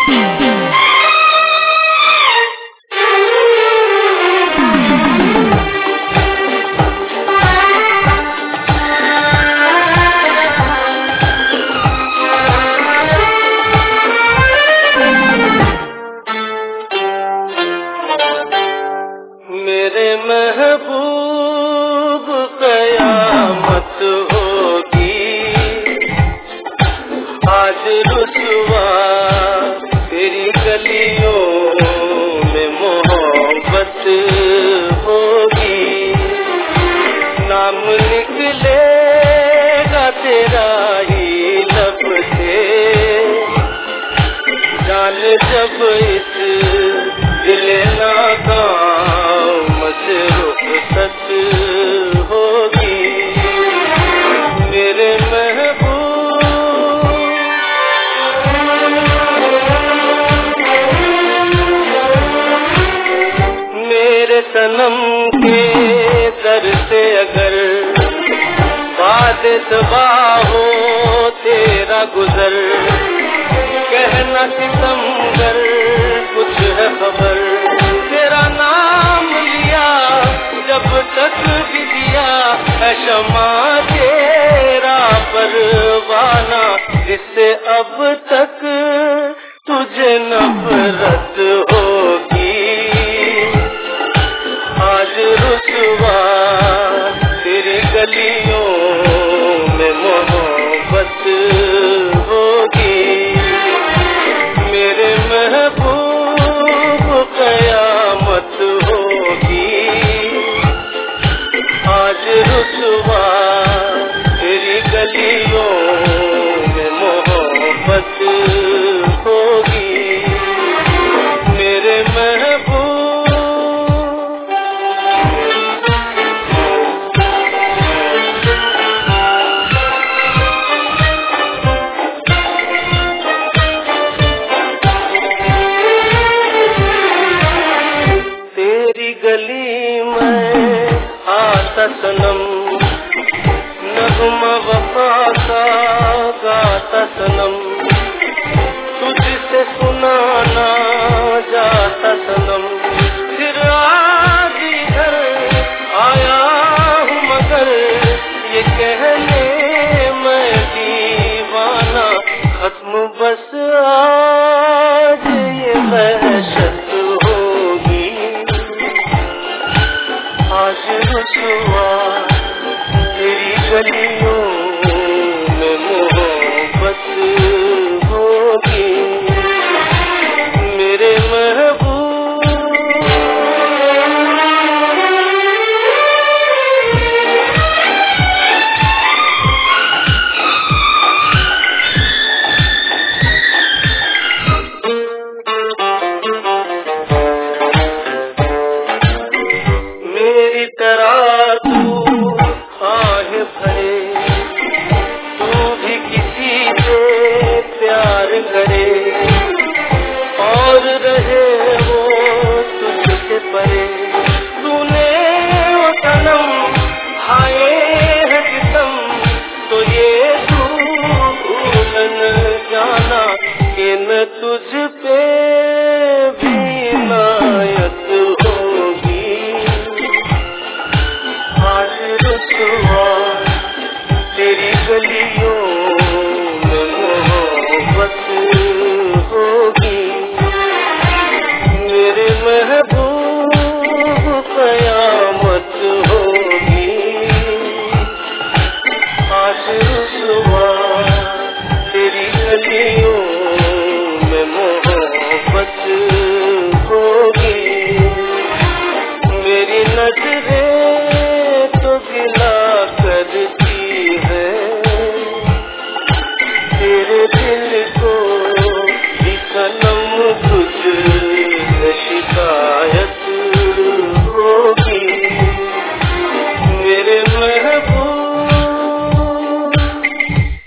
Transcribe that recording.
میرے محبوب قیامت ہوگی آج رسوا تیری گلیوں میں محبت ہوگی، نام نکلے گا تیرا ہی لب سے، جان جب اس دل ناکام سے رخصت ہوگی، میرے محبوب میرے صنم کے در سے اگر بعد صبا ہو تیرا گزر، کہنا ستمگر کچھ ہے خبر، تیرا نام لیا جب تک بھی دیا ہے شمع تیرا پروانہ، جس سے اب تک تجھے نفرت